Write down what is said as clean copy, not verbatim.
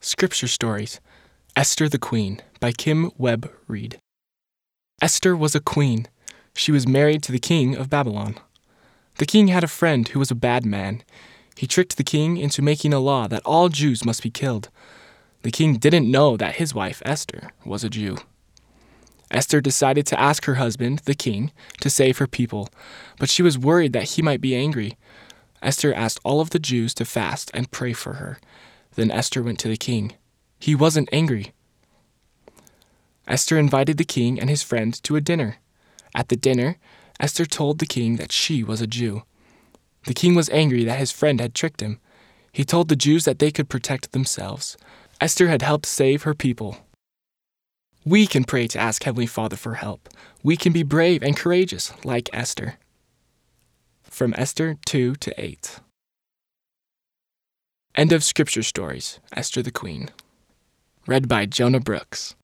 Scripture Stories, Esther the Queen, by Kim Webb Reed. Esther was a queen. She was married to the king of Babylon. The king had a friend who was a bad man. He tricked the king into making a law that all Jews must be killed. The king didn't know that his wife, Esther, was a Jew. Esther decided to ask her husband, the king, to save her people, but she was worried that he might be angry. Esther asked all of the Jews to fast and pray for her. Then Esther went to the king. He wasn't angry. Esther invited the king and his friend to a dinner. At the dinner, Esther told the king that she was a Jew. The king was angry that his friend had tricked him. He told the Jews that they could protect themselves. Esther had helped save her people. We can pray to ask Heavenly Father for help. We can be brave and courageous, like Esther. From Esther 2-8. End of Scripture Stories, Esther the Queen. Read by Jonah Brooks.